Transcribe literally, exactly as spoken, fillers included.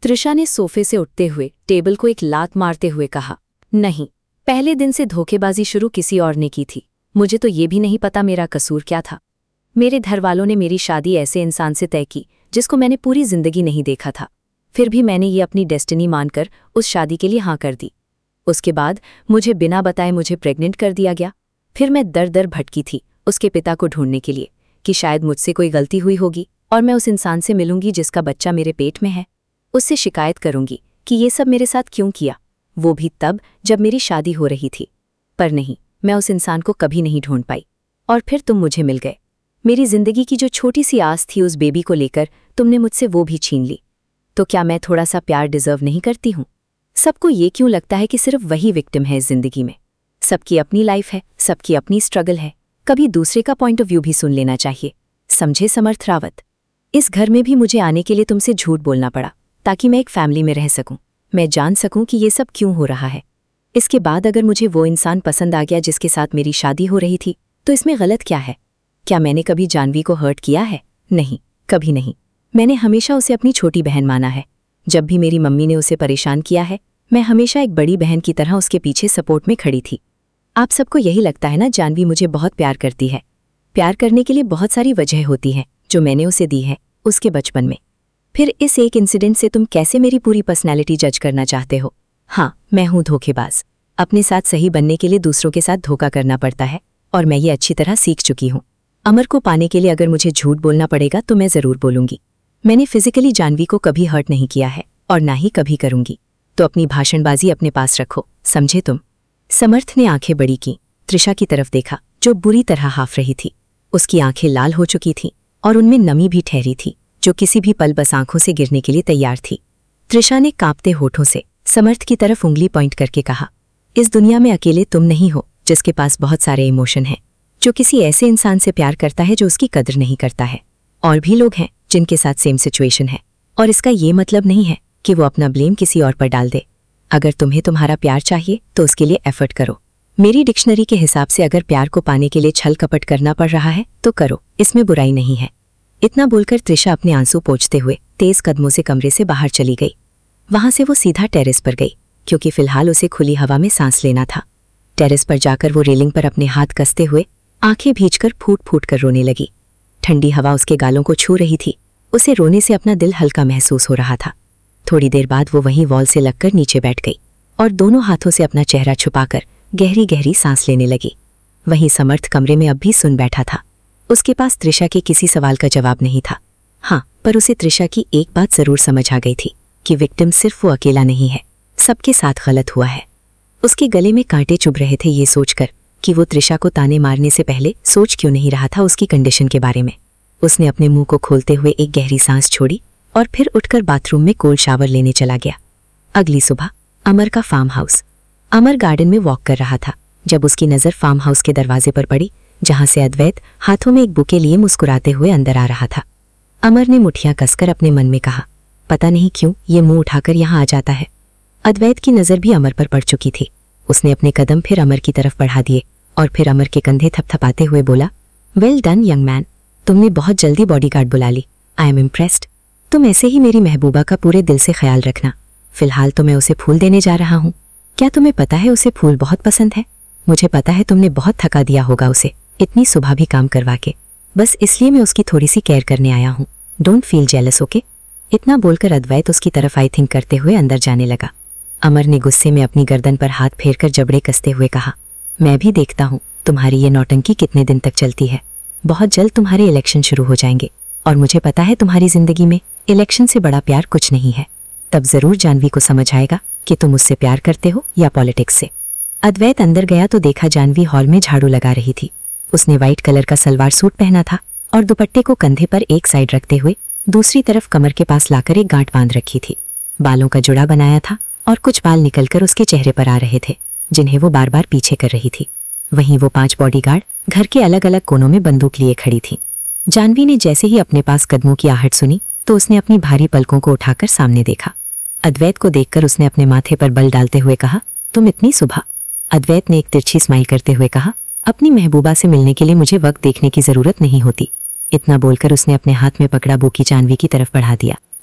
त्रिशा ने सोफे से उठते हुए टेबल को एक लात मारते हुए कहा, नहीं, पहले दिन से धोखेबाजी शुरू किसी और ने की थी। मुझे तो ये भी नहीं पता मेरा कसूर क्या था। मेरे घरवालों ने मेरी शादी ऐसे इंसान से तय की जिसको मैंने पूरी जिंदगी नहीं देखा था। फिर भी मैंने ये अपनी डेस्टिनी मानकर उस शादी के लिए हाँ कर दी। उसके बाद मुझे बिना बताए मुझे प्रेग्नेंट कर दिया गया। फिर मैं दर दर भटकी थी उसके पिता को ढूंढने के लिए कि शायद मुझसे कोई गलती हुई होगी और मैं उस इंसान से मिलूंगी जिसका बच्चा मेरे पेट में है। उससे शिकायत करूंगी कि ये सब मेरे साथ क्यों किया, वो भी तब जब मेरी शादी हो रही थी। पर नहीं, मैं उस इंसान को कभी नहीं ढूंढ पाई। और फिर तुम मुझे मिल गए। मेरी जिंदगी की जो छोटी सी आस थी उस बेबी को लेकर तुमने मुझसे वो भी छीन ली। तो क्या मैं थोड़ा सा प्यार डिजर्व नहीं करती हूँ? सबको ये क्यों लगता है कि सिर्फ वही विक्टिम है इस जिंदगी में? सबकी अपनी लाइफ है, सबकी अपनी स्ट्रगल है। कभी दूसरे का पॉइंट ऑफ व्यू भी सुन लेना चाहिए। समझे समर्थ रावत? इस घर में भी मुझे आने के लिए तुमसे झूठ बोलना पड़ा ताकि मैं एक फैमिली में रह सकूं, मैं जान सकूं कि ये सब क्यों हो रहा है। इसके बाद अगर मुझे वो इंसान पसंद आ गया जिसके साथ मेरी शादी हो रही थी तो इसमें गलत क्या है? क्या मैंने कभी जानवी को हर्ट किया है? नहीं, कभी नहीं। मैंने हमेशा उसे अपनी छोटी बहन माना है। जब भी मेरी मम्मी ने उसे परेशान किया है मैं हमेशा एक बड़ी बहन की तरह उसके पीछे सपोर्ट में खड़ी थी। आप सबको यही लगता है ना जानवी मुझे बहुत प्यार करती है। प्यार करने के लिए बहुत सारी वजह होती हैं जो मैंने उसे दी है उसके बचपन में। फिर इस एक इंसिडेंट से तुम कैसे मेरी पूरी पर्सनैलिटी जज करना चाहते हो? हाँ, मैं हूँ धोखेबाज। अपने साथ सही बनने के लिए दूसरों के साथ धोखा करना पड़ता है और मैं ये अच्छी तरह सीख चुकी हूँ। अमर को पाने के लिए अगर मुझे झूठ बोलना पड़ेगा तो मैं ज़रूर बोलूँगी। मैंने फिजिकली जानवी को कभी हर्ट नहीं किया है और ना ही कभी करूँगी। तो अपनी भाषणबाजी अपने पास रखो, समझे तुम? समर्थ ने आंखें बड़ी की, त्रिशा की तरफ देखा जो बुरी तरह हाफ रही थी। उसकी आंखें लाल हो चुकी थीं और उनमें नमी भी ठहरी थी जो किसी भी पल बस आंखों से गिरने के लिए तैयार थी। त्रिशा ने कांपते होठों से समर्थ की तरफ उंगली पॉइंट करके कहा, इस दुनिया में अकेले तुम नहीं हो जिसके पास बहुत सारे इमोशन हैं, जो किसी ऐसे इंसान से प्यार करता है जो उसकी कदर नहीं करता है। और भी लोग हैं जिनके साथ सेम सिचुएशन है और इसका ये मतलब नहीं है कि वो अपना ब्लेम किसी और पर डाल दे। अगर तुम्हें तुम्हारा प्यार चाहिए तो उसके लिए एफर्ट करो। मेरी डिक्शनरी के हिसाब से अगर प्यार को पाने के लिए छल कपट करना पड़ रहा है तो करो, इसमें बुराई नहीं है। इतना बोलकर त्रिशा अपने आंसू पोंछते हुए तेज कदमों से कमरे से बाहर चली गई। वहां से वो सीधा टेरेस पर गई क्योंकि फिलहाल उसे खुली हवा में सांस लेना था। टेरेस पर जाकर वो रेलिंग पर अपने हाथ कसते हुए आंखें भींचकर फूट फूट कर रोने लगी। ठंडी हवा उसके गालों को छू रही थी। उसे रोने से अपना दिल हल्का महसूस हो रहा था। थोड़ी देर बाद वो वहीं वॉल से लगकर नीचे बैठ गई और दोनों हाथों से अपना चेहरा छुपाकर गहरी गहरी सांस लेने लगी। वहीं समर्थ कमरे में अब भी सुन बैठा था। उसके पास त्रिशा के किसी सवाल का जवाब नहीं था। हाँ, पर उसे त्रिशा की एक बात जरूर समझ आ गई थी कि विक्टिम सिर्फ वो अकेला नहीं है, सबके साथ गलत हुआ है। उसके गले में कांटे चुभ रहे थे ये सोचकर कि वो त्रिशा को ताने मारने से पहले सोच क्यों नहीं रहा था उसकी कंडीशन के बारे में। उसने अपने मुंह को खोलते हुए एक गहरी सांस छोड़ी और फिर उठकर बाथरूम में कोल्ड शावर लेने चला गया। अगली सुबह अमर का फार्म हाउस। अमर गार्डन में वॉक कर रहा था जब उसकी नज़र फार्म हाउस के दरवाजे पर पड़ी जहां से अद्वैत हाथों में एक बुके लिए मुस्कुराते हुए अंदर आ रहा था। अमर ने मुठियां कसकर अपने मन में कहा, पता नहीं क्यों ये मुंह उठाकर यहाँ आ जाता है। अद्वैत की नज़र भी अमर पर पड़ चुकी थी। उसने अपने कदम फिर अमर की तरफ बढ़ा दिए और फिर अमर के कंधे थपथपाते हुए बोला, वेल डन यंग मैन, तुमने बहुत जल्दी बॉडीगार्ड बुला ली। I am impressed. तुम ऐसे ही मेरी महबूबा का पूरे दिल से ख्याल रखना। फिलहाल तो मैं उसे फूल देने जा रहा हूँ। क्या तुम्हें पता है उसे फूल बहुत पसंद है? मुझे पता है तुमने बहुत थका दिया होगा उसे इतनी सुबह भी काम करवा के। बस इसलिए मैं उसकी थोड़ी सी केयर करने आया हूँ। Don't feel jealous, okay? इतना बोलकर अद्वैत उसकी तरफ आई थिंक करते हुए अंदर जाने लगा। अमर ने गुस्से में अपनी गर्दन पर हाथ फेरकर जबड़े कसते हुए कहा, मैं भी देखता हूँ तुम्हारी ये नौटंकी कितने दिन तक चलती है। बहुत जल्द तुम्हारे इलेक्शन शुरू हो जाएंगे और मुझे पता है तुम्हारी जिंदगी में इलेक्शन से बड़ा प्यार कुछ नहीं है। तब जरूर जानवी को समझ आएगा कि तुम उससे प्यार करते हो या पॉलिटिक्स से। अद्वैत अंदर गया तो देखा जानवी हॉल में झाड़ू लगा रही थी। उसने व्हाइट कलर का सलवार सूट पहना था और दुपट्टे को कंधे पर एक साइड रखते हुए दूसरी तरफ कमर के पास लाकर एक गांठ बांध रखी थी। बालों का जुड़ा बनाया था और कुछ बाल निकलकर उसके चेहरे पर आ रहे थे जिन्हें वो बार बार पीछे कर रही थी। वहीं वो पांच बॉडीगार्ड घर के अलग अलग कोनों में बंदूक लिए खड़ी थी। जानवी ने जैसे ही अपने पास कदमों की आहट सुनी तो उसने अपनी भारी पलकों को उठाकर सामने देखा। अद्वैत को देखकर उसने अपने माथे पर बल डालते हुए कहा, तुम इतनी सुबह? अद्वैत ने एक तिरछी स्माइल करते हुए कहा, अपनी महबूबा से मिलने के लिए मुझे वक्त देखने की जरूरत नहीं होती। इतना बोलकर उसने अपने हाथ में पकड़ा बुके जानवी की तरफ बढ़ा दिया।